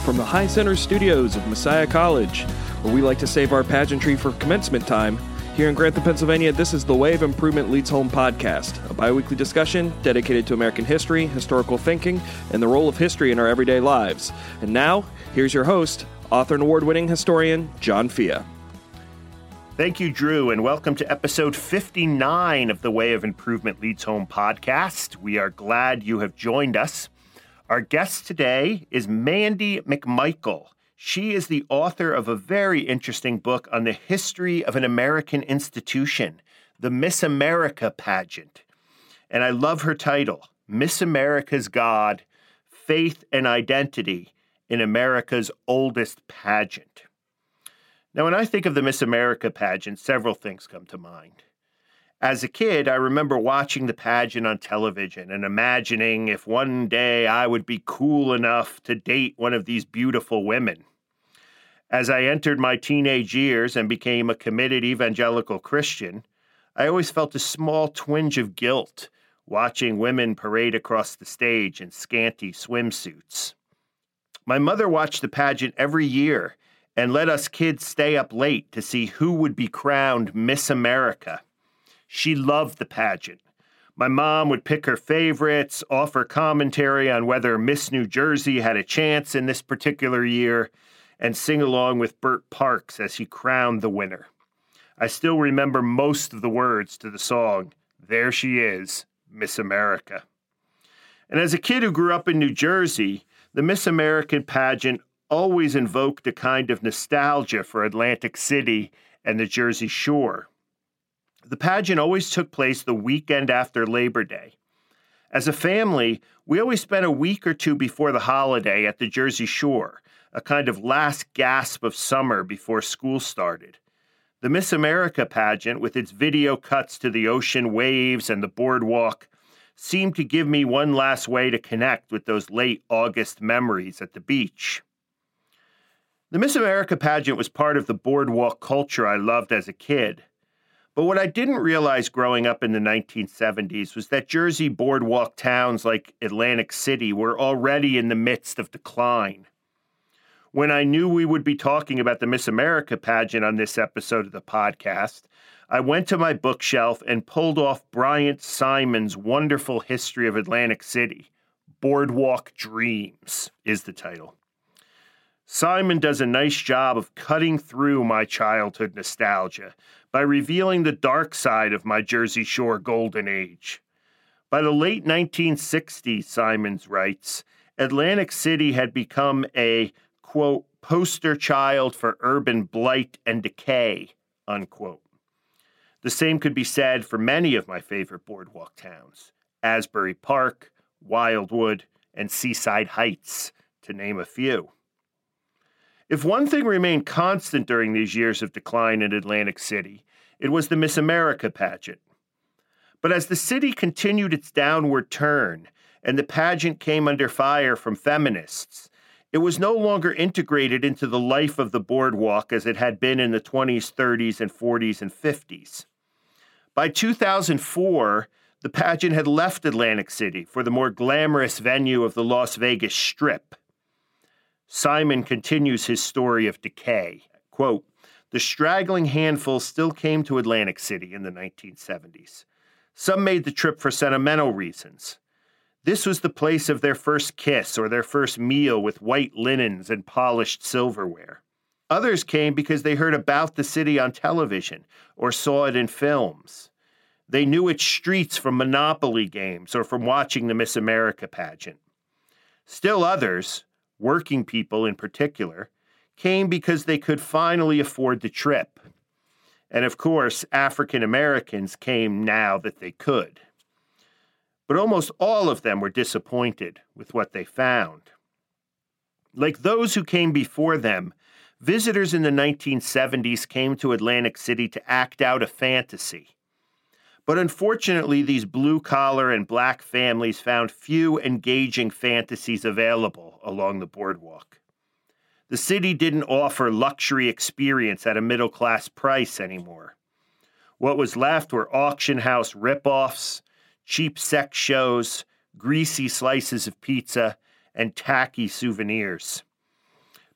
from the High Center studios of Messiah College, where we like to save our pageantry for commencement time. Here in Grantham, Pennsylvania, this is the Way of Improvement Leads Home podcast, a bi-weekly discussion dedicated to American history, historical thinking, and the role of history in our everyday lives. And now, here's your host, author and award-winning historian, John Fia. Thank you, Drew, and welcome to episode 59 of the Way of Improvement Leads Home podcast. We are glad you have joined us. Our guest today is Mandy McMichael. She is the author of a very interesting book on the history of an American institution, the Miss America pageant. And I love her title, Miss America's God, Faith and Identity in America's Oldest Pageant. Now, when I think of the Miss America pageant, several things come to mind. As a kid, I remember watching the pageant on television and imagining if one day I would be cool enough to date one of these beautiful women. As I entered my teenage years and became a committed evangelical Christian, I always felt a small twinge of guilt watching women parade across the stage in scanty swimsuits. My mother watched the pageant every year and let us kids stay up late to see who would be crowned Miss America. She loved the pageant. My mom would pick her favorites, offer commentary on whether Miss New Jersey had a chance in this particular year, and sing along with Bert Parks as he crowned the winner. I still remember most of the words to the song, "There She Is, Miss America." And as a kid who grew up in New Jersey, the Miss American pageant always invoked a kind of nostalgia for Atlantic City and the Jersey Shore. The pageant always took place the weekend after Labor Day. As a family, we always spent a week or two before the holiday at the Jersey Shore, a kind of last gasp of summer before school started. The Miss America pageant, with its video cuts to the ocean waves and the boardwalk, seemed to give me one last way to connect with those late August memories at the beach. The Miss America pageant was part of the boardwalk culture I loved as a kid. But what I didn't realize growing up in the 1970s was that Jersey boardwalk towns like Atlantic City were already in the midst of decline. When I knew we would be talking about the Miss America pageant on this episode of the podcast, I went to my bookshelf and pulled off Bryant Simon's wonderful history of Atlantic City. Boardwalk Dreams is the title. Simon does a nice job of cutting through my childhood nostalgia by revealing the dark side of my Jersey Shore golden age. By the late 1960s, Simons writes, Atlantic City had become a, quote, poster child for urban blight and decay, unquote. The same could be said for many of my favorite boardwalk towns, Asbury Park, Wildwood, and Seaside Heights, to name a few. If one thing remained constant during these years of decline in Atlantic City, it was the Miss America pageant. But as the city continued its downward turn and the pageant came under fire from feminists, it was no longer integrated into the life of the boardwalk as it had been in the 20s, 30s, and 40s and 50s. By 2004, the pageant had left Atlantic City for the more glamorous venue of the Las Vegas Strip. Simon continues his story of decay. Quote, the straggling handful still came to Atlantic City in the 1970s. Some made the trip for sentimental reasons. This was the place of their first kiss or their first meal with white linens and polished silverware. Others came because they heard about the city on television or saw it in films. They knew its streets from Monopoly games or from watching the Miss America pageant. Still others, working people in particular, came because they could finally afford the trip. And of course, African Americans came now that they could. But almost all of them were disappointed with what they found. Like those who came before them, visitors in the 1970s came to Atlantic City to act out a fantasy. But unfortunately, these blue-collar and black families found few engaging fantasies available along the boardwalk. The city didn't offer luxury experience at a middle-class price anymore. What was left were auction house rip-offs, cheap sex shows, greasy slices of pizza, and tacky souvenirs.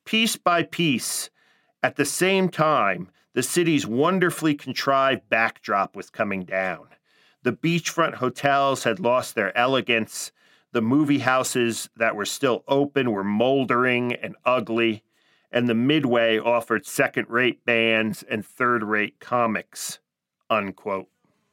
piece by piece, at the same time, the city's wonderfully contrived backdrop was coming down. The beachfront hotels had lost their elegance. The movie houses that were still open were moldering and ugly, and the Midway offered second-rate bands and third-rate comics, unquote.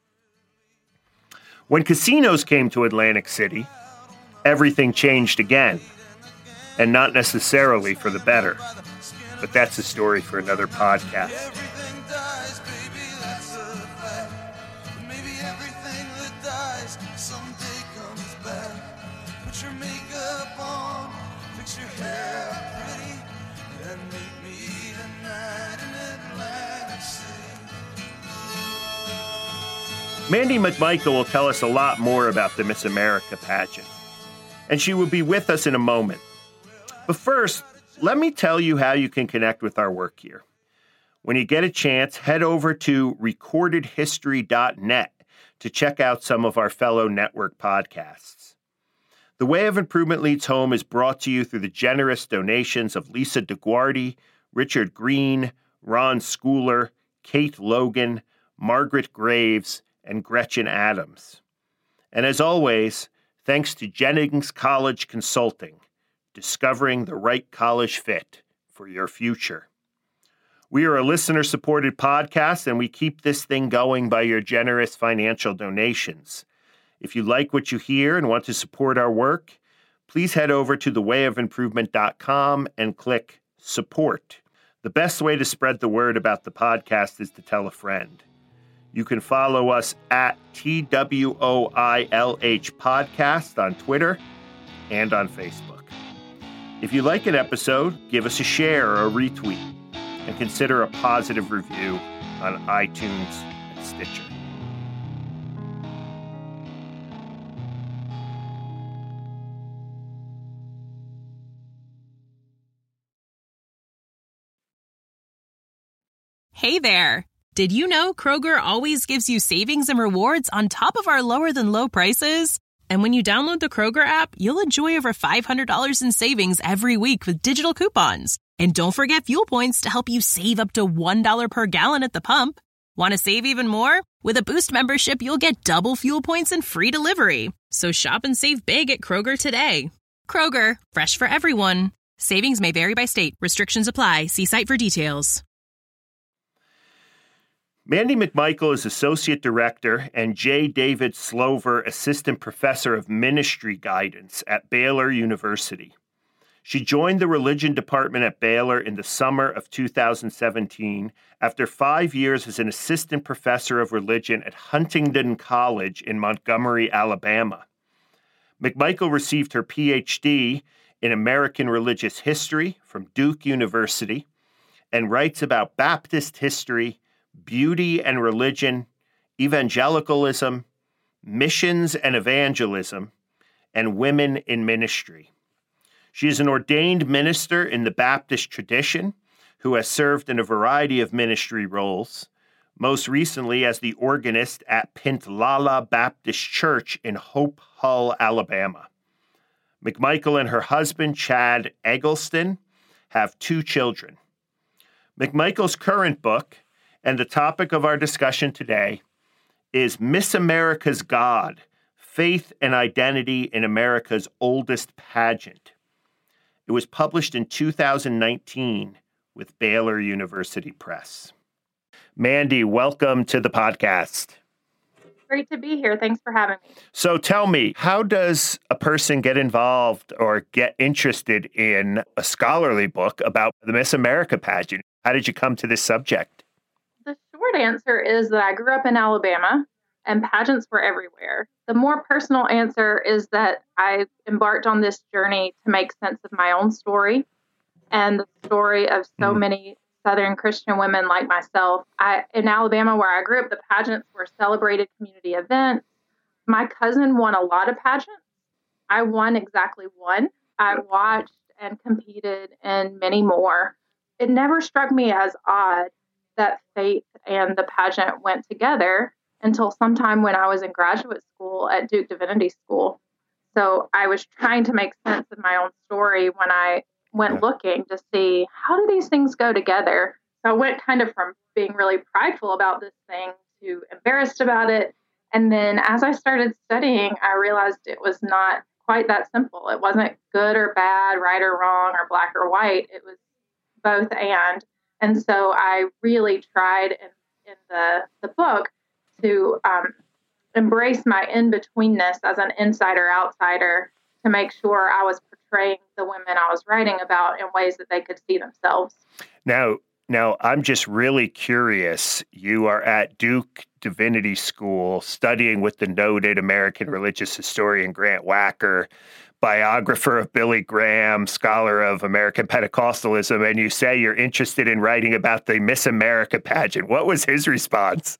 When casinos came to Atlantic City, everything changed again, and not necessarily for the better. But that's a story for another podcast. Everything dies, baby, that's a fact. Maybe everything that dies someday comes back. Put your makeup on, fix your hair pretty, and meet me tonight in Atlantic City. Mandy McMichael will tell us a lot more about the Miss America pageant, and she will be with us in a moment. But first, let me tell you how you can connect with our work here. When you get a chance, head over to recordedhistory.net to check out some of our fellow network podcasts. The Way of Improvement Leads Home is brought to you through the generous donations of Lisa DeGuardi, Richard Green, Ron Schooler, Kate Logan, Margaret Graves, and Gretchen Adams. And as always, thanks to Jennings College Consulting, discovering the right college fit for your future. We are a listener-supported podcast, and we keep this thing going by your generous financial donations. If you like what you hear and want to support our work, please head over to thewayofimprovement.com and click Support. The best way to spread the word about the podcast is to tell a friend. You can follow us at TWOILH Podcast on Twitter and on Facebook. If you like an episode, give us a share or a retweet, and consider a positive review on iTunes and Stitcher. Hey there! Did you know Kroger always gives you savings and rewards on top of our lower-than-low prices? And when you download the Kroger app, you'll enjoy over $500 in savings every week with digital coupons. And don't forget fuel points to help you save up to $1 per gallon at the pump. Want to save even more? With a Boost membership, you'll get double fuel points and free delivery. So shop and save big at Kroger today. Kroger, fresh for everyone. Savings may vary by state. Restrictions apply. See site for details. Mandy McMichael is Associate Director and J. David Slover Assistant Professor of Ministry Guidance at Baylor University. She joined the Religion Department at Baylor in the summer of 2017 after 5 years as an Assistant Professor of Religion at Huntingdon College in Montgomery, Alabama. McMichael received her Ph.D. in American Religious History from Duke University and writes about Baptist history, beauty and religion, evangelicalism, missions and evangelism, and women in ministry. She is an ordained minister in the Baptist tradition who has served in a variety of ministry roles, most recently as the organist at Pintlala Baptist Church in Hope Hull, Alabama. McMichael and her husband, Chad Eggleston, have 2 children. McMichael's current book, and the topic of our discussion today, is Miss America's God, Faith and Identity in America's Oldest Pageant. It was published in 2019 with Baylor University Press. Mandy, welcome to the podcast. Great to be here. Thanks for having me. So tell me, how does a person get involved or get interested in a scholarly book about the Miss America pageant? How did you come to this subject? The short answer is that I grew up in Alabama and pageants were everywhere. The more personal answer is that I embarked on this journey to make sense of my own story and the story of so many Southern Christian women like myself. In Alabama, where I grew up, the pageants were celebrated community events. My cousin won a lot of pageants. I won exactly one. I watched and competed in many more. It never struck me as odd that faith and the pageant went together until sometime when I was in graduate school at Duke Divinity School. So I was trying to make sense of my own story when I went looking to see how do these things go together. So I went kind of from being really prideful about this thing to embarrassed about it. And then as I started studying, I realized it was not quite that simple. It wasn't good or bad, right or wrong, or black or white. It was both and. And so I really tried in the book to embrace my in-betweenness as an insider-outsider to make sure I was portraying the women I was writing about in ways that they could see themselves. Now, I'm just really curious. You are at Duke Divinity School studying with the noted American religious historian Grant Wacker, biographer of Billy Graham, scholar of American Pentecostalism, and you say you're interested in writing about the Miss America pageant. What was his response?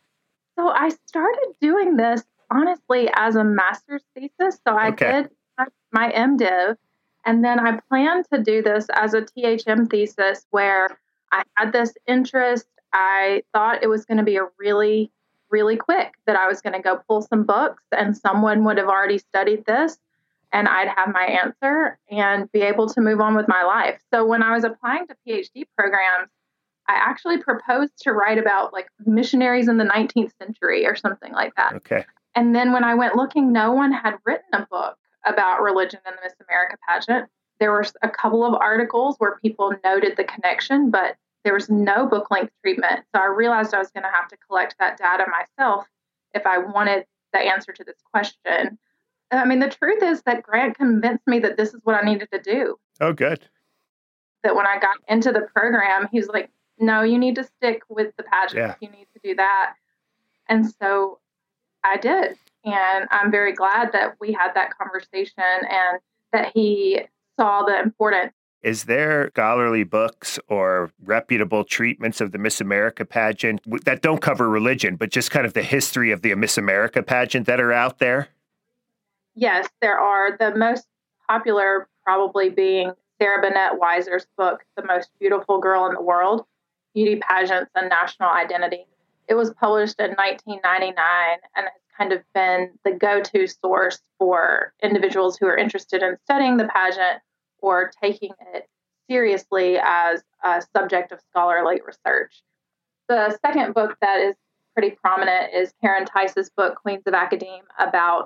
So I started doing this, honestly, as a master's thesis. So I did my MDiv, and then I planned to do this as a THM thesis where I had this interest. I thought it was going to be a really, really quick, that I was going to go pull some books and someone would have already studied this and I'd have my answer and be able to move on with my life. So when I was applying to PhD programs, I actually proposed to write about like missionaries in the 19th century or something like that. Okay. And then when I went looking, no one had written a book about religion in the Miss America pageant. There were a couple of articles where people noted the connection, but there was no book-length treatment. So I realized I was going to have to collect that data myself if I wanted the answer to this question. I mean, the truth is that Grant convinced me that this is what I needed to do. Oh, good. That when I got into the program, he was like, no, you need to stick with the pageant. Yeah. You need to do that. And so I did. And I'm very glad that we had that conversation and that he saw the importance. Is there scholarly books or reputable treatments of the Miss America pageant that don't cover religion, but just kind of the history of the Miss America pageant that are out there? Yes, there are. The most popular probably being Sarah Bennett Weiser's book, The Most Beautiful Girl in the World, Beauty Pageants and National Identity. It was published in 1999 and has kind of been the go-to source for individuals who are interested in studying the pageant or taking it seriously as a subject of scholarly research. The second book that is pretty prominent is Karen Tice's book, Queens of Academe, about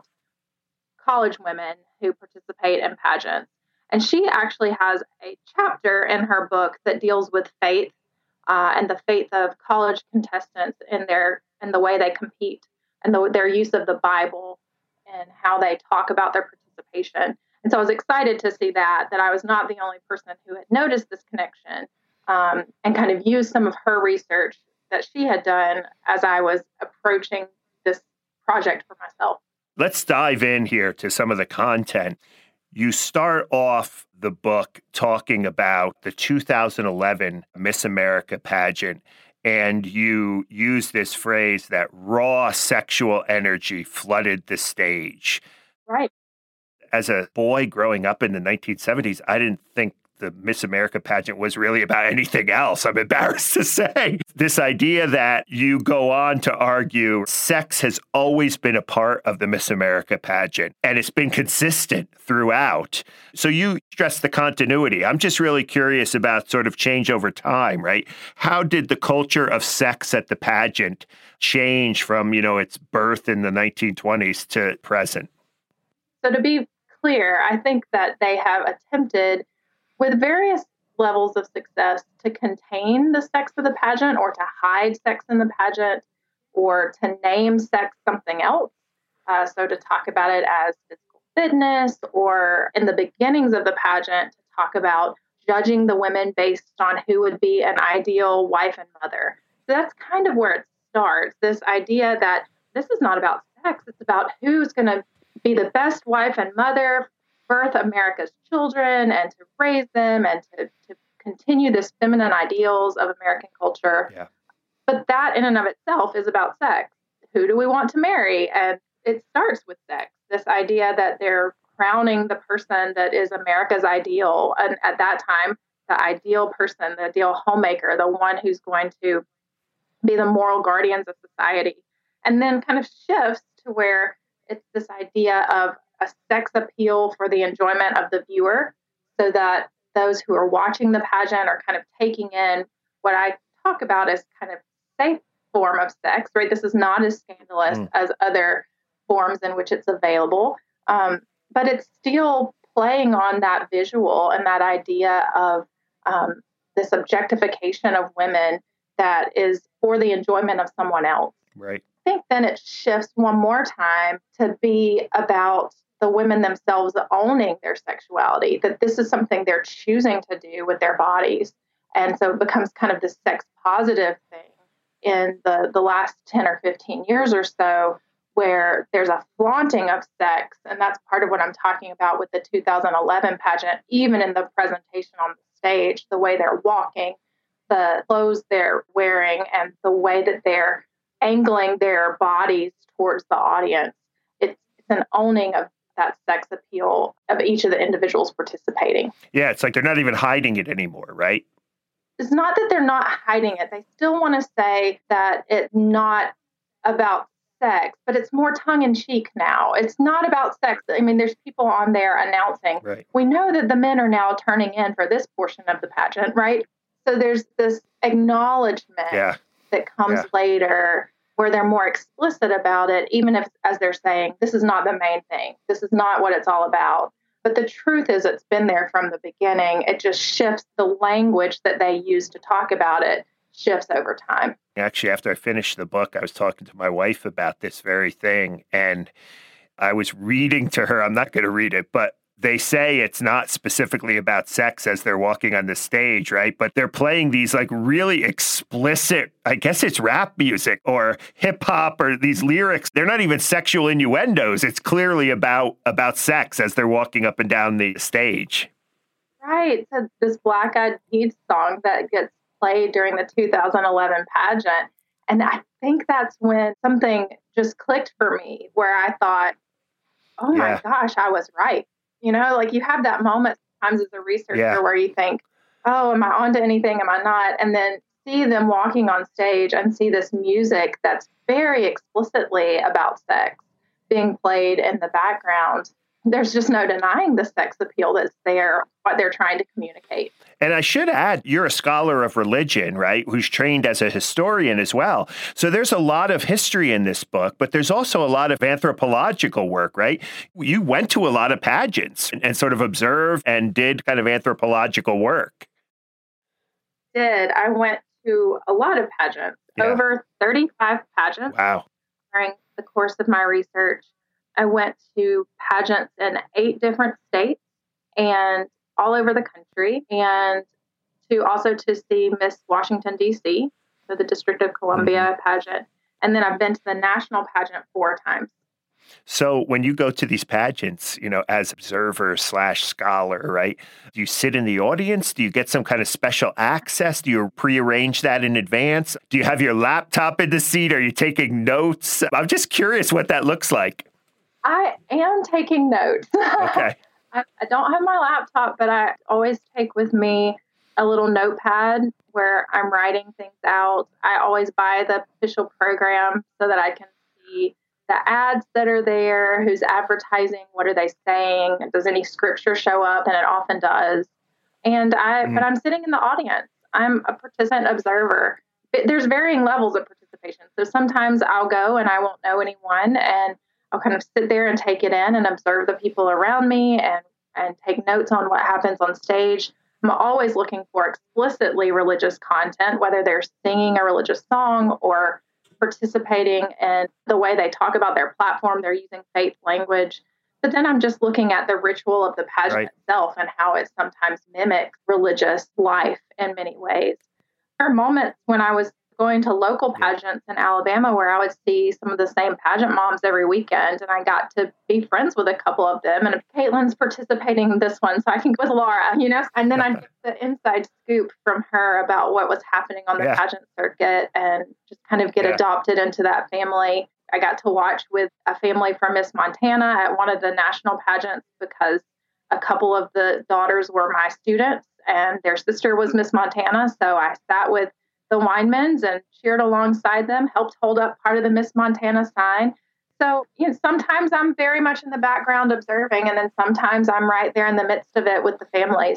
college women who participate in pageants. And she actually has a chapter in her book that deals with faith and the faith of college contestants in the way they compete and their use of the Bible and how they talk about their participation. And so I was excited to see that I was not the only person who had noticed this connection and kind of used some of her research that she had done as I was approaching this project for myself. Let's dive in here to some of the content. You start off the book talking about the 2011 Miss America pageant, and you use this phrase that raw sexual energy flooded the stage. Right. As a boy growing up in the 1970s, I didn't think the Miss America pageant was really about anything else. I'm embarrassed to say. This idea that you go on to argue sex has always been a part of the Miss America pageant, and it's been consistent throughout. So you stress the continuity. I'm just really curious about sort of change over time, right? How did the culture of sex at the pageant change from, its birth in the 1920s to present? So to be clear, I think that they have attempted with various levels of success to contain the sex of the pageant or to hide sex in the pageant or to name sex something else. So to talk about it as physical fitness or in the beginnings of the pageant to talk about judging the women based on who would be an ideal wife and mother. So that's kind of where it starts, this idea that this is not about sex. It's about who's going to be the best wife and mother, birth America's children and to raise them and to continue this feminine ideals of American culture. Yeah. But that in and of itself is about sex. Who do we want to marry? And it starts with sex, this idea that they're crowning the person that is America's ideal. And at that time, the ideal person, the ideal homemaker, the one who's going to be the moral guardians of society. And then kind of shifts to where it's this idea of a sex appeal for the enjoyment of the viewer so that those who are watching the pageant are kind of taking in what I talk about as kind of safe form of sex, right? This is not as scandalous as other forms in which it's available, but it's still playing on that visual and that idea of this objectification of women that is for the enjoyment of someone else. Right. I think then it shifts one more time to be about the women themselves owning their sexuality, that this is something they're choosing to do with their bodies. And so it becomes kind of this sex positive thing in the last 10 or 15 years or so, where there's a flaunting of sex. And that's part of what I'm talking about with the 2011 pageant, even in the presentation on the stage, the way they're walking, the clothes they're wearing, and the way that they're angling their bodies towards the audience. It's an owning of that sex appeal of each of the individuals participating. Yeah, it's like they're not even hiding it anymore, right? It's not that they're not hiding it. They still want to say that it's not about sex, but it's more tongue-in-cheek now. It's not about sex. I mean, there's people on there announcing, right. We know that the men are now turning in for this portion of the pageant, right? So there's this acknowledgement that comes later where they're more explicit about it, even if, as they're saying, this is not the main thing. This is not what it's all about. But the truth is it's been there from the beginning. It just shifts. The language that they use to talk about it shifts over time. Actually, after I finished the book, I was talking to my wife about this very thing. And I was reading to her, I'm not going to read it, but they say it's not specifically about sex as they're walking on the stage, right? But they're playing these like really explicit, I guess it's rap music or hip hop or these lyrics. They're not even sexual innuendos. It's clearly about sex as they're walking up and down the stage. Right. So this Black Eyed Peas song that gets played during the 2011 pageant. And I think that's when something just clicked for me where I thought, oh my gosh, I was right. You know, like you have that moment sometimes as a researcher where you think, oh, am I onto anything? Am I not? And then see them walking on stage and see this music that's very explicitly about sex being played in the background. There's just no denying the sex appeal that's there, what they're trying to communicate. And I should add, you're a scholar of religion, right, who's trained as a historian as well. So there's a lot of history in this book, but there's also a lot of anthropological work, right? You went to a lot of pageants and sort of observed and did kind of anthropological work. I went to a lot of pageants, over 35 pageants. Wow. During the course of my research. I went to pageants in 8 different states and all over the country, and to see Miss Washington, D.C., so the District of Columbia pageant. And then I've been to the national pageant 4 times. So when you go to these pageants, you know, as observer/scholar, right, do you sit in the audience? Do you get some kind of special access? Do you prearrange that in advance? Do you have your laptop in the seat? Are you taking notes? I'm just curious what that looks like. I am taking notes. Okay. I don't have my laptop, but I always take with me a little notepad where I'm writing things out. I always buy the official program so that I can see the ads that are there, who's advertising, what are they saying, does any scripture show up, and it often does. And but I'm sitting in the audience. I'm a participant observer. There's varying levels of participation. So sometimes I'll go and I won't know anyone, and I'll kind of sit there and take it in and observe the people around me and take notes on what happens on stage. I'm always looking for explicitly religious content, whether they're singing a religious song or participating in the way they talk about their platform. They're using faith language. But then I'm just looking at the ritual of the pageant itself and how it sometimes mimics religious life in many ways. There are moments when I was going to local pageants in Alabama where I would see some of the same pageant moms every weekend, and I got to be friends with a couple of them. And Caitlin's participating in this one, so I think with Laura, you know, and then I get the inside scoop from her about what was happening on the pageant circuit and just kind of get adopted into that family. I got to watch with a family from Miss Montana at one of the national pageants because a couple of the daughters were my students and their sister was Miss Montana. So I sat with the Weinmans and cheered alongside them, helped hold up part of the Miss Montana sign. So, you know, sometimes I'm very much in the background observing, and then sometimes I'm right there in the midst of it with the families.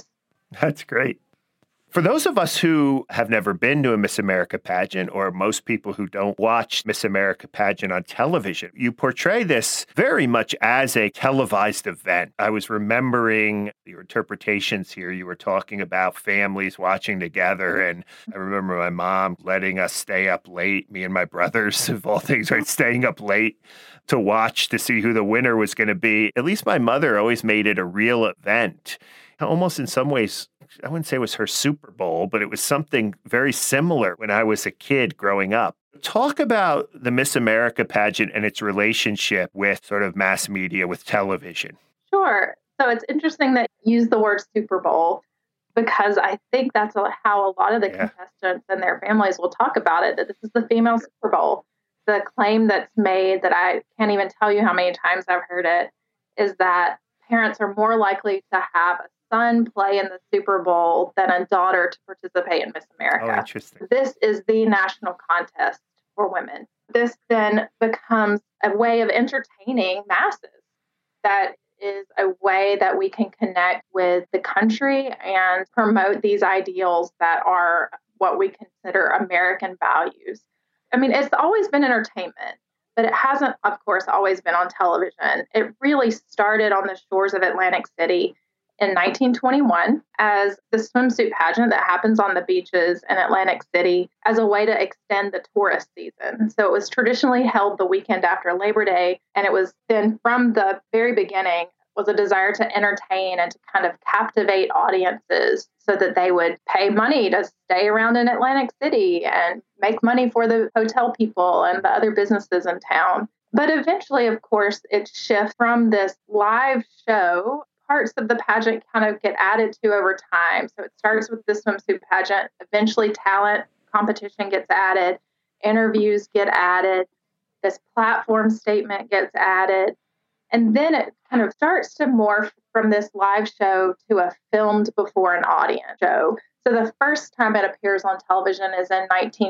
That's great. For those of us who have never been to a Miss America pageant, or most people who don't watch Miss America pageant on television, you portray this very much as a televised event. I was remembering your interpretations here. You were talking about families watching together, and I remember my mom letting us stay up late, me and my brothers, of all things, right, staying up late to watch to see who the winner was going to be. At least my mother always made it a real event. Almost in some ways, I wouldn't say it was her Super Bowl, but it was something very similar when I was a kid growing up. Talk about the Miss America pageant and its relationship with sort of mass media, with television. Sure. So it's interesting that you use the word Super Bowl, because I think that's how a lot of the contestants and their families will talk about it, that this is the female Super Bowl. The claim that's made, that I can't even tell you how many times I've heard it, is that parents are more likely to have a son play in the Super Bowl than a daughter to participate in Miss America. Oh, interesting. This is the national contest for women. This then becomes a way of entertaining masses. That is a way that we can connect with the country and promote these ideals that are what we consider American values. I mean, it's always been entertainment, but it hasn't, of course, always been on television. It really started on the shores of Atlantic City in 1921 as the swimsuit pageant that happens on the beaches in Atlantic City as a way to extend the tourist season. So it was traditionally held the weekend after Labor Day, and it was then from the very beginning was a desire to entertain and to kind of captivate audiences so that they would pay money to stay around in Atlantic City and make money for the hotel people and the other businesses in town. But eventually, of course, it shifts from this live show. Parts of the pageant kind of get added to over time. So it starts with the swimsuit pageant. Eventually, talent competition gets added. Interviews get added. This platform statement gets added. And then it kind of starts to morph from this live show to a filmed before an audience show. So the first time it appears on television is in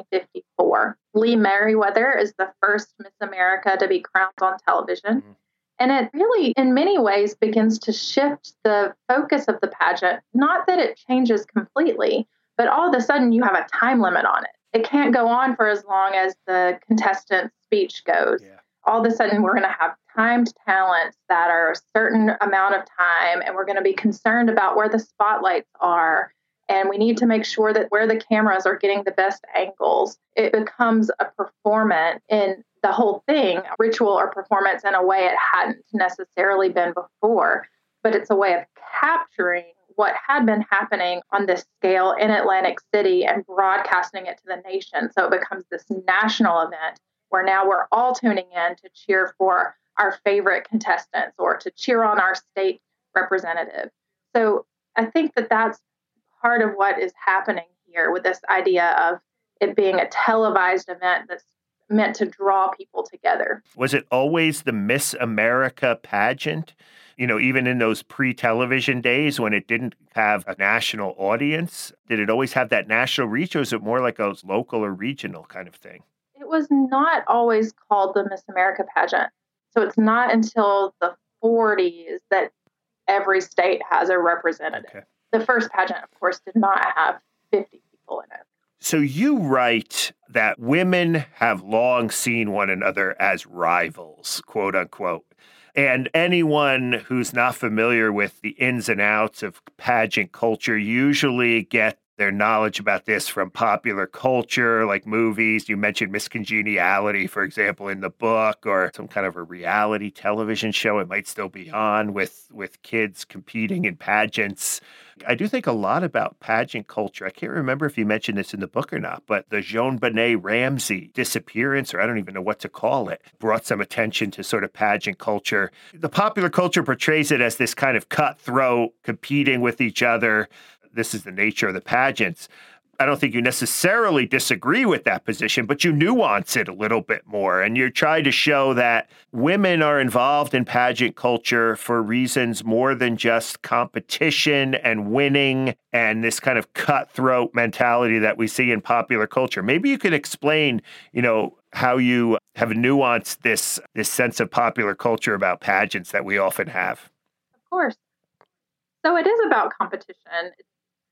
1954. Lee Meriwether is the first Miss America to be crowned on television. Mm-hmm. And it really, in many ways, begins to shift the focus of the pageant. Not that it changes completely, but all of a sudden you have a time limit on it. It can't go on for as long as the contestant's speech goes. Yeah. All of a sudden, we're going to have timed talents that are a certain amount of time, and we're going to be concerned about where the spotlights are. And we need to make sure that where the cameras are getting the best angles. It becomes a performance in the whole thing, ritual or performance in a way it hadn't necessarily been before. But it's a way of capturing what had been happening on this scale in Atlantic City and broadcasting it to the nation. So it becomes this national event where now we're all tuning in to cheer for our favorite contestants or to cheer on our state representative. So I think that that's part of what is happening here with this idea of it being a televised event that's meant to draw people together. Was it always the Miss America pageant? You know, even in those pre-television days when it didn't have a national audience, did it always have that national reach, or was it more like a local or regional kind of thing? It was not always called the Miss America pageant. So it's not until the 40s that every state has a representative. Okay. The first pageant, of course, did not have 50 people in it. So you write that women have long seen one another as rivals, quote unquote. And anyone who's not familiar with the ins and outs of pageant culture usually get their knowledge about this from popular culture, like movies. You mentioned Miss Congeniality, for example, in the book, or some kind of a reality television show. It might still be on with kids competing in pageants. I do think a lot about pageant culture. I can't remember if you mentioned this in the book or not, but the JonBenét Ramsey disappearance, or I don't even know what to call it, brought some attention to sort of pageant culture. The popular culture portrays it as this kind of cutthroat, competing with each other. This is the nature of the pageants. I don't think you necessarily disagree with that position, but you nuance it a little bit more. And you're trying to show that women are involved in pageant culture for reasons more than just competition and winning and this kind of cutthroat mentality that we see in popular culture. Maybe you could explain, how you have nuanced this sense of popular culture about pageants that we often have. Of course. So it is about competition.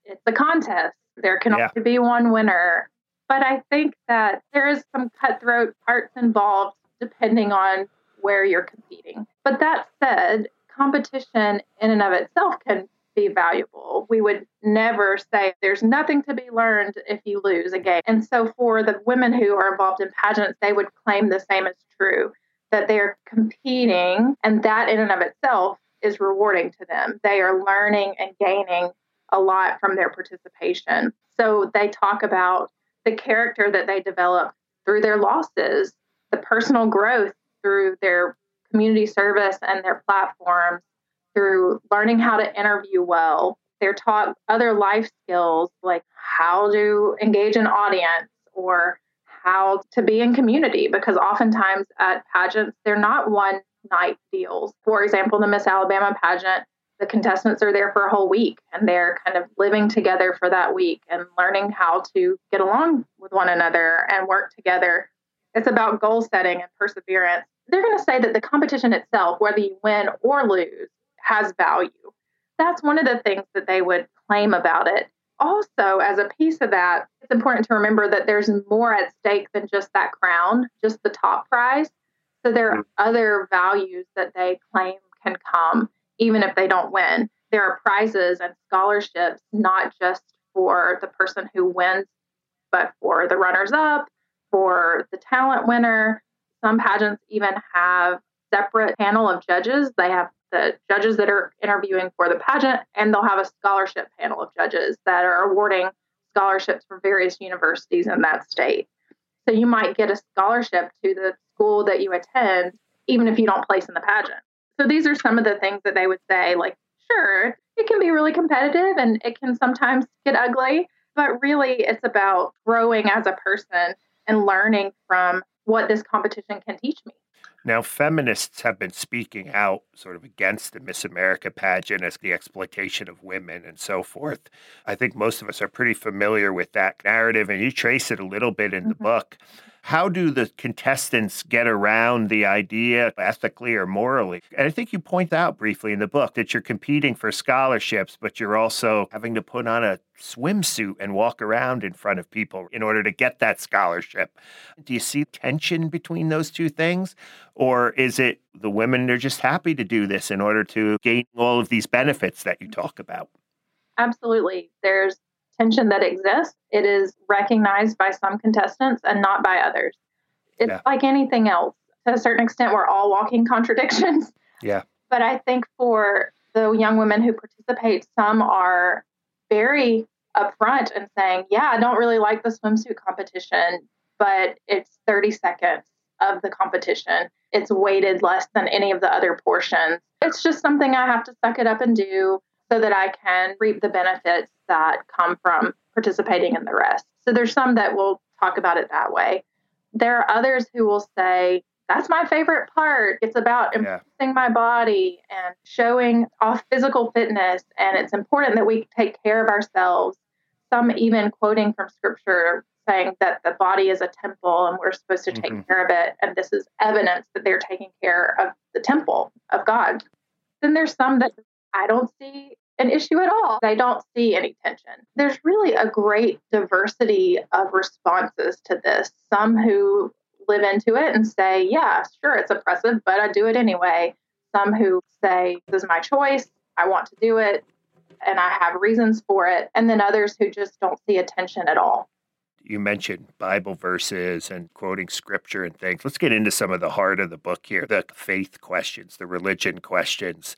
it's a contest. There can Yeah. only be one winner. But I think that there is some cutthroat parts involved depending on where you're competing. But that said, competition in and of itself can be valuable. We would never say there's nothing to be learned if you lose a game. And so for the women who are involved in pageants, they would claim the same as true, that they're competing, and that in and of itself is rewarding to them. They are learning and gaining a lot from their participation. So they talk about the character that they develop through their losses, the personal growth through their community service and their platforms, through learning how to interview well. They're taught other life skills like how to engage an audience or how to be in community, because oftentimes at pageants, they're not one night deals. For example, the Miss Alabama pageant, the contestants are there for a whole week and they're kind of living together for that week and learning how to get along with one another and work together. It's about goal setting and perseverance. They're going to say that the competition itself, whether you win or lose, has value. That's one of the things that they would claim about it. Also, as a piece of that, it's important to remember that there's more at stake than just that crown, just the top prize. So there are other values that they claim can come even if they don't win. There are prizes and scholarships, not just for the person who wins, but for the runners-up, for the talent winner. Some pageants even have separate panel of judges. They have the judges that are interviewing for the pageant, and they'll have a scholarship panel of judges that are awarding scholarships for various universities in that state. So you might get a scholarship to the school that you attend, even if you don't place in the pageant. So these are some of the things that they would say, like, sure, it can be really competitive and it can sometimes get ugly, but really it's about growing as a person and learning from what this competition can teach me. Now, feminists have been speaking out sort of against the Miss America pageant as the exploitation of women and so forth. I think most of us are pretty familiar with that narrative, and you trace it a little bit in the book. How do the contestants get around the idea ethically or morally? And I think you point out briefly in the book that you're competing for scholarships, but you're also having to put on a swimsuit and walk around in front of people in order to get that scholarship. Do you see tension between those two things? Or is it the women, they're just happy to do this in order to gain all of these benefits that you talk about? Absolutely. There's tension that exists. It is recognized by some contestants and not by others. It's like anything else. To a certain extent, we're all walking contradictions. Yeah. But I think for the young women who participate, some are very upfront and saying, yeah, I don't really like the swimsuit competition, but it's 30 seconds of the competition. It's weighted less than any of the other portions. It's just something I have to suck it up and do so that I can reap the benefits that come from participating in the rest. So there's some that will talk about it that way. There are others who will say, that's my favorite part. It's about embracing my body and showing off physical fitness. And it's important that we take care of ourselves. Some even quoting from scripture saying that the body is a temple and we're supposed to take care of it. And this is evidence that they're taking care of the temple of God. Then there's some that I don't see an issue at all. I don't see any tension. There's really a great diversity of responses to this. Some who live into it and say, yeah, sure, it's oppressive, but I do it anyway. Some who say, this is my choice, I want to do it, and I have reasons for it. And then others who just don't see a tension at all. You mentioned Bible verses and quoting scripture and things. Let's get into some of the heart of the book here, the faith questions, the religion questions.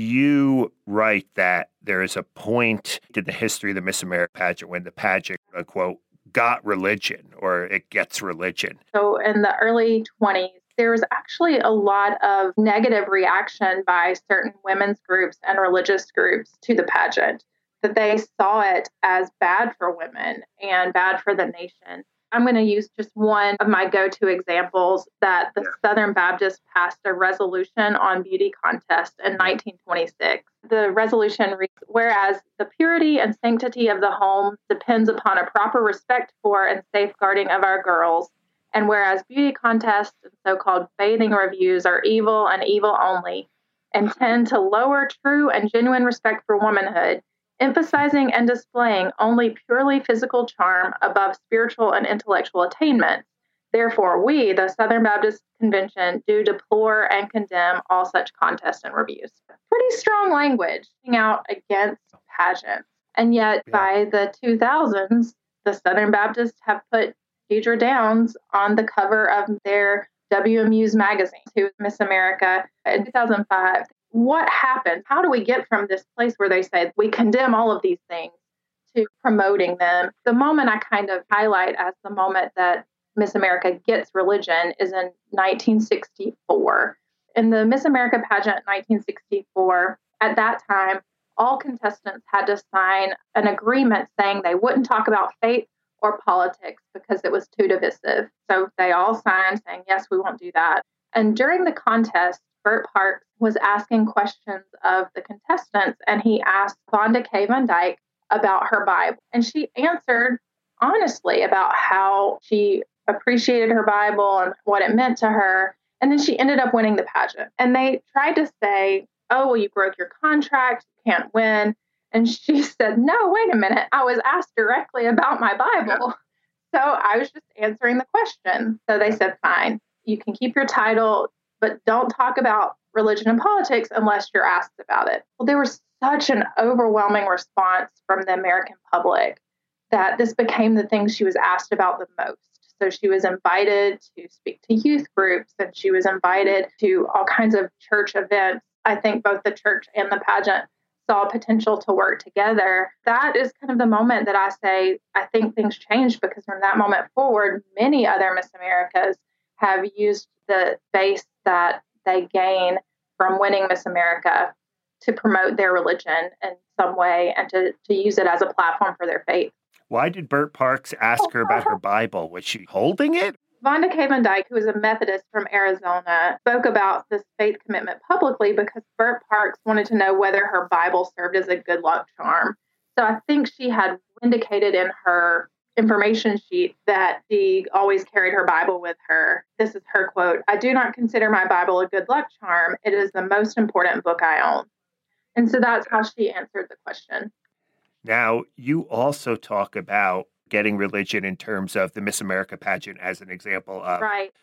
You write that there is a point in the history of the Miss America pageant when the pageant, unquote, got religion or it gets religion. So in the early 20s, there was actually a lot of negative reaction by certain women's groups and religious groups to the pageant, that they saw it as bad for women and bad for the nation. I'm going to use just one of my go-to examples that the Southern Baptists passed a resolution on beauty contest in 1926. The resolution reads, whereas the purity and sanctity of the home depends upon a proper respect for and safeguarding of our girls, and whereas beauty contests and so-called bathing reviews are evil and evil only, and tend to lower true and genuine respect for womanhood, emphasizing and displaying only purely physical charm above spiritual and intellectual attainment. Therefore, we, the Southern Baptist Convention, do deplore and condemn all such contests and reviews. Pretty strong language out against pageants. And yet, by the 2000s, the Southern Baptists have put Deidre Downs on the cover of their WMU's magazine, who was Miss America in 2005. What happened? How do we get from this place where they say we condemn all of these things to promoting them? The moment I kind of highlight as the moment that Miss America gets religion is in 1964. In the Miss America pageant in 1964, at that time, all contestants had to sign an agreement saying they wouldn't talk about faith or politics because it was too divisive. So they all signed saying, yes, we won't do that. And during the contest, Bert Parks was asking questions of the contestants, and he asked Vonda K. Van Dyke about her Bible. And she answered honestly about how she appreciated her Bible and what it meant to her. And then she ended up winning the pageant. And they tried to say, oh, well, you broke your contract, you can't win. And she said, no, wait a minute. I was asked directly about my Bible. So I was just answering the question. So they said, fine, you can keep your title, but don't talk about religion and politics unless you're asked about it. Well, there was such an overwhelming response from the American public that this became the thing she was asked about the most. So she was invited to speak to youth groups, and she was invited to all kinds of church events. I think both the church and the pageant saw potential to work together. That is kind of the moment that I say, I think things changed, because from that moment forward, many other Miss Americas have used the base that they gain from winning Miss America to promote their religion in some way and to use it as a platform for their faith. Why did Bert Parks ask her about her Bible? Was she holding it? Vonda K. Van Dyke, who is a Methodist from Arizona, spoke about this faith commitment publicly because Bert Parks wanted to know whether her Bible served as a good luck charm. So I think she had indicated in her information sheet that she always carried her Bible with her. This is her quote: "I do not consider my Bible a good luck charm. It is the most important book I own." And so that's how she answered the question. Now, you also talk about getting religion in terms of the Miss America pageant as an example of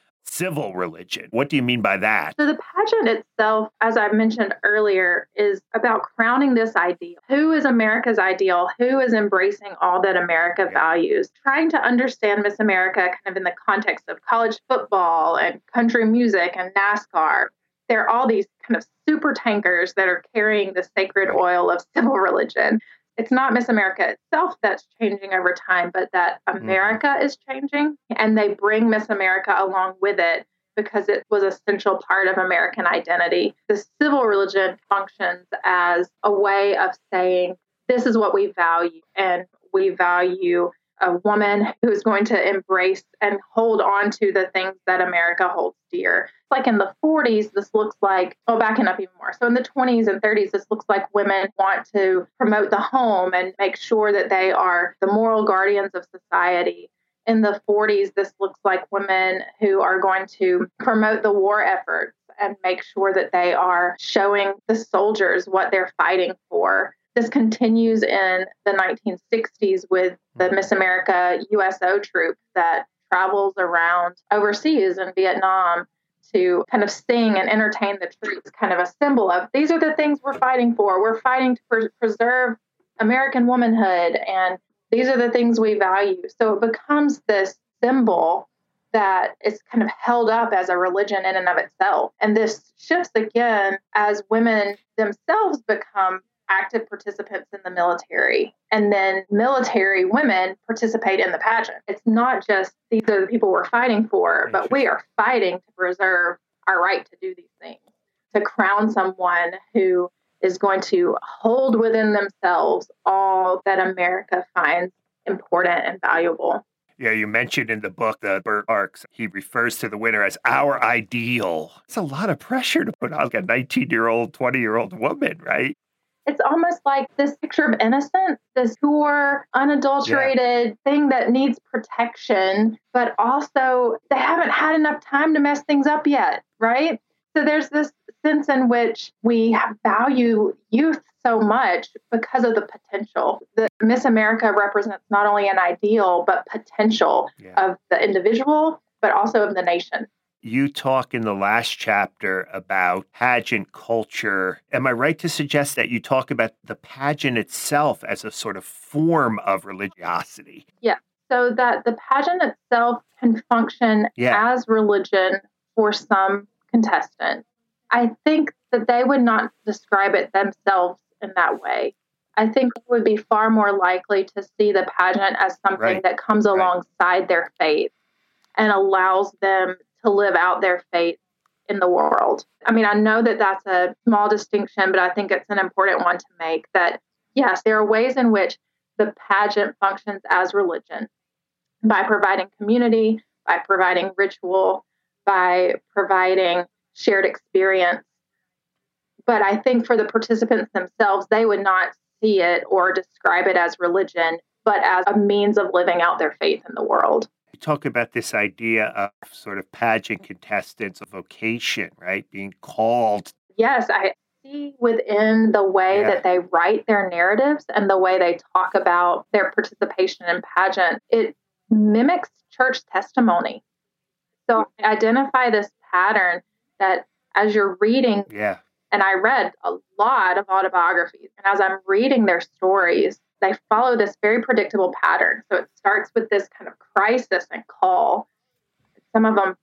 civil religion. What do you mean by that? So the pageant itself, as I mentioned earlier, is about crowning this ideal. Who is America's ideal? Who is embracing all that America values? Trying to understand Miss America kind of in the context of college football and country music and NASCAR. There are all these kind of super tankers that are carrying the sacred oil of civil religion. It's not Miss America itself that's changing over time, but that America is changing, and they bring Miss America along with it because it was an essential part of American identity. The civil religion functions as a way of saying, this is what we value, and we value a woman who is going to embrace and hold on to the things that America holds dear. Like in the 40s, this looks like, backing up even more. So in the 20s and 30s, this looks like women want to promote the home and make sure that they are the moral guardians of society. In the 40s, this looks like women who are going to promote the war efforts and make sure that they are showing the soldiers what they're fighting for. This continues in the 1960s with the Miss America USO troop that travels around overseas in Vietnam to kind of sing and entertain the troops, kind of a symbol of, these are the things we're fighting for. We're fighting to preserve American womanhood, and these are the things we value. So it becomes this symbol that is kind of held up as a religion in and of itself. And this shifts again as women themselves become active participants in the military, and then military women participate in the pageant. It's not just these are the people we're fighting for, but we are fighting to preserve our right to do these things, to crown someone who is going to hold within themselves all that America finds important and valuable. Yeah, you mentioned in the book that Bert Parks, he refers to the winner as our ideal. It's a lot of pressure to put on like a 19-year-old, 20-year-old woman, right? It's almost like this picture of innocence, this pure, unadulterated thing that needs protection, but also they haven't had enough time to mess things up yet, right? So there's this sense in which we value youth so much because of the potential. The Miss America represents not only an ideal, but potential of the individual, but also of the nation. You talk in the last chapter about pageant culture. Am I right to suggest that you talk about the pageant itself as a sort of form of religiosity? Yeah. So that the pageant itself can function as religion for some contestants. I think that they would not describe it themselves in that way. I think they would be far more likely to see the pageant as something that comes alongside their faith and allows them to live out their faith in the world. I mean, I know that that's a small distinction, but I think it's an important one to make, that yes, there are ways in which the pageant functions as religion by providing community, by providing ritual, by providing shared experience. But I think for the participants themselves, they would not see it or describe it as religion, but as a means of living out their faith in the world. You talk about this idea of sort of pageant contestants, of vocation, right? Being called. Yes, I see within the way that they write their narratives and the way they talk about their participation in pageant, it mimics church testimony. So I identify this pattern that as you're reading, and I read a lot of autobiographies, and as I'm reading their stories, they follow this very predictable pattern. So it starts with this kind of crisis and call. Some of them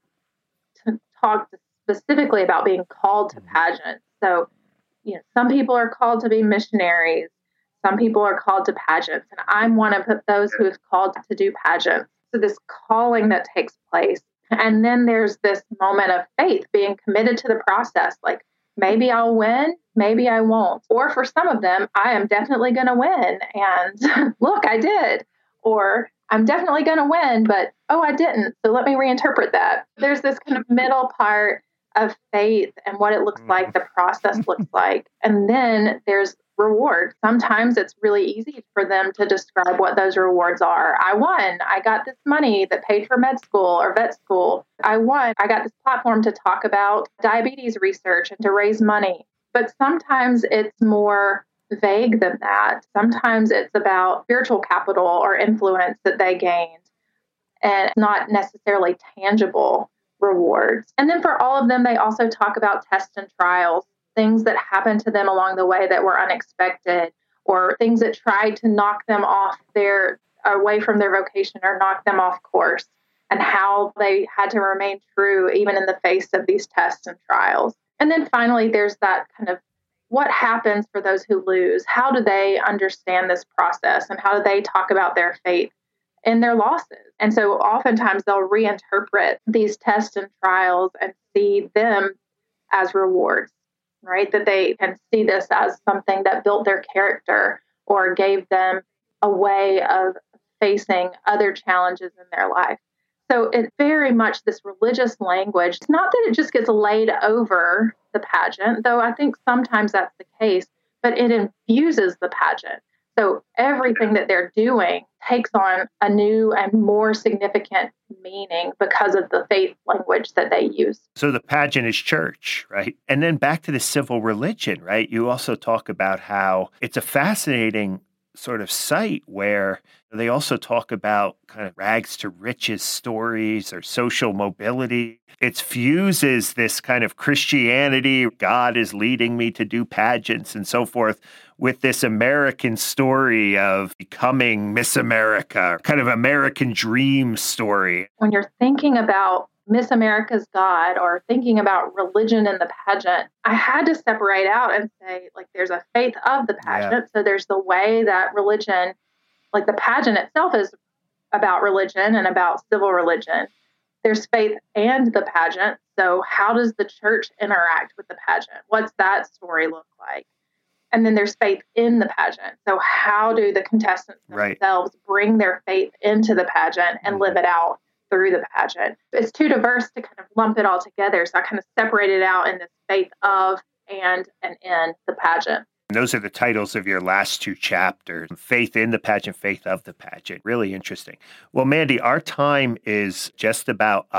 talk specifically about being called to pageant. So, you know, some people are called to be missionaries. Some people are called to pageants. And I'm one of those who is called to do pageants. So this calling that takes place. And then there's this moment of faith, being committed to the process. Like, maybe I'll win, maybe I won't. Or for some of them, I am definitely going to win. And look, I did. Or I'm definitely going to win, but oh, I didn't. So let me reinterpret that. There's this kind of middle part of faith and what it looks like, the process looks like. And then there's reward. Sometimes it's really easy for them to describe what those rewards are. I won. I got this money that paid for med school or vet school. I won. I got this platform to talk about diabetes research and to raise money. But sometimes it's more vague than that. Sometimes it's about spiritual capital or influence that they gained and not necessarily tangible rewards. And then for all of them, they also talk about tests and trials, things that happened to them along the way that were unexpected, or things that tried to knock them away from their vocation or knock them off course, and how they had to remain true even in the face of these tests and trials. And then finally, there's that kind of what happens for those who lose? How do they understand this process, and how do they talk about their faith in their losses? And so oftentimes they'll reinterpret these tests and trials and see them as rewards, right? That they can see this as something that built their character or gave them a way of facing other challenges in their life. So it's very much this religious language. It's not that it just gets laid over the pageant, though I think sometimes that's the case, but it infuses the pageant. So everything that they're doing takes on a new and more significant meaning because of the faith language that they use. So the pageant is church, right? And then back to the civil religion, right? You also talk about how it's a fascinating sort of site where they also talk about kind of rags to riches stories or social mobility. It fuses this kind of Christianity, God is leading me to do pageants and so forth, with this American story of becoming Miss America, kind of American dream story. When you're thinking about Miss America's God or thinking about religion in the pageant, I had to separate out and say, like, there's a faith of the pageant. So there's the way that religion, like the pageant itself is about religion and about civil religion. There's faith and the pageant. So how does the church interact with the pageant? What's that story look like? And then there's faith in the pageant. So how do the contestants themselves bring their faith into the pageant and live it out through the pageant? It's too diverse to kind of lump it all together. So I kind of separated out in this faith of and in the pageant. Those are the titles of your last two chapters, Faith in the Pageant, Faith of the Pageant. Really interesting. Well, Mandy, our time is just about up,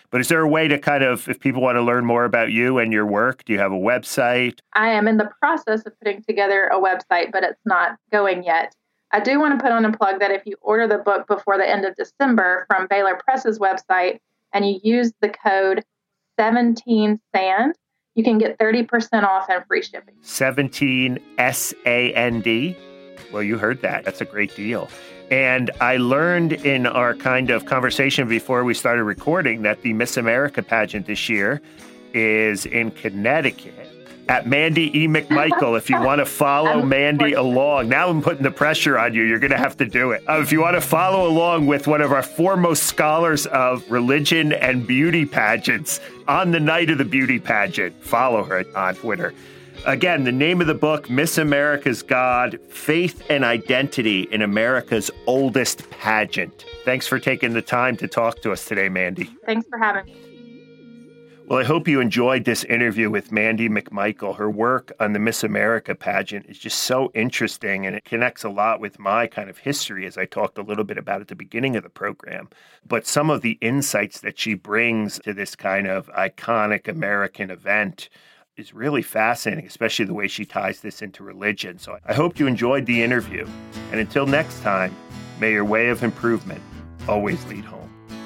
But is there a way to kind of, if people want to learn more about you and your work, do you have a website? I am in the process of putting together a website, but it's not going yet. I do want to put on a plug that if you order the book before the end of December from Baylor Press's website and you use the code 17SAND, you can get 30% off and free shipping. 17 SAND. Well, you heard that. That's a great deal. And I learned in our kind of conversation before we started recording that the Miss America pageant this year is in Connecticut at Mandy E. McMichael. If you want to follow Mandy along, now I'm putting the pressure on you. You're going to have to do it. If you want to follow along with one of our foremost scholars of religion and beauty pageants on the night of the beauty pageant, follow her on Twitter. Again, the name of the book, Miss America's God, Faith and Identity in America's Oldest Pageant. Thanks for taking the time to talk to us today, Mandy. Thanks for having me. Well, I hope you enjoyed this interview with Mandy McMichael. Her work on the Miss America pageant is just so interesting, and it connects a lot with my kind of history, as I talked a little bit about at the beginning of the program. But some of the insights that she brings to this kind of iconic American event is really fascinating, especially the way she ties this into religion. So I hope you enjoyed the interview. And until next time, may your way of improvement always lead home.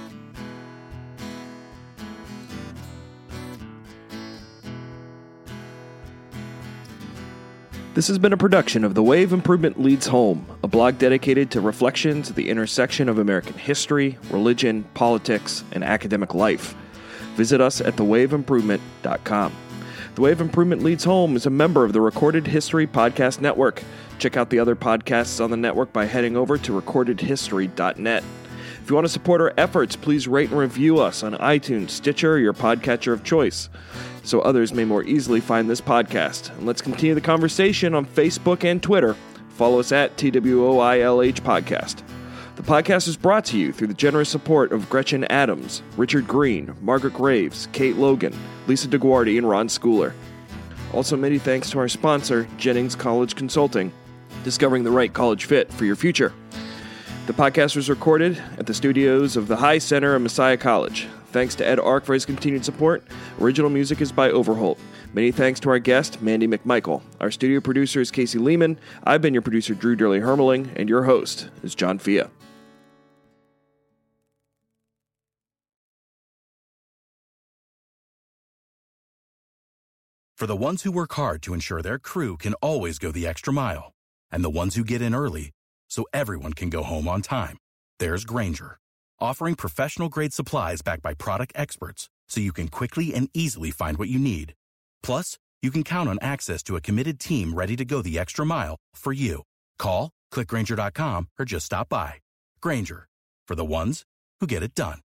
This has been a production of The Way of Improvement Leads Home, a blog dedicated to reflections at the intersection of American history, religion, politics, and academic life. Visit us at thewayofimprovement.com. The Way of Improvement Leads Home is a member of the Recorded History Podcast Network. Check out the other podcasts on the network by heading over to recordedhistory.net. If you want to support our efforts, please rate and review us on iTunes, Stitcher, or your podcatcher of choice, so others may more easily find this podcast. And let's continue the conversation on Facebook and Twitter. Follow us at TWOILH Podcast. The podcast is brought to you through the generous support of Gretchen Adams, Richard Green, Margaret Graves, Kate Logan, Lisa DeGuardi, and Ron Schooler. Also, many thanks to our sponsor, Jennings College Consulting, discovering the right college fit for your future. The podcast was recorded at the studios of the High Center of Messiah College. Thanks to Ed Ark for his continued support. Original music is by Overholt. Many thanks to our guest, Mandy McMichael. Our studio producer is Casey Lehman. I've been your producer, Drew Durley-Hermeling, and your host is John Fia. For the ones who work hard to ensure their crew can always go the extra mile, and the ones who get in early so everyone can go home on time, there's Grainger, offering professional-grade supplies backed by product experts so you can quickly and easily find what you need. Plus, you can count on access to a committed team ready to go the extra mile for you. Call, click Grainger.com, or just stop by. Grainger, for the ones who get it done.